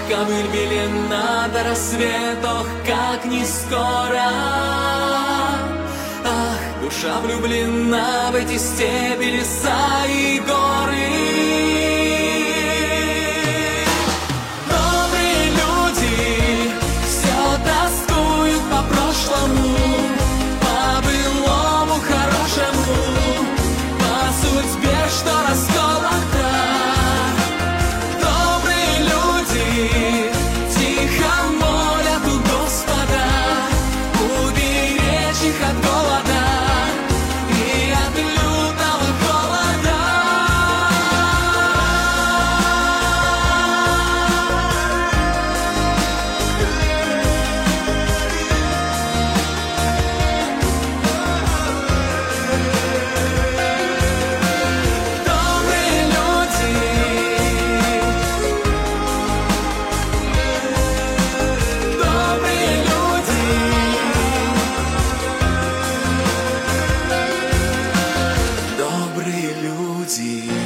ковыль белена до рассвета, ох, как не скоро. Ах, душа влюблена в эти степи, леса и горы. Добрые люди все тоскуют по прошлому, по былому хорошему, по судьбе, что расколота. Добрые люди тихо молят у Господа уберечь их от голода и от лютого холода. Добрые люди, добрые люди, добрые люди.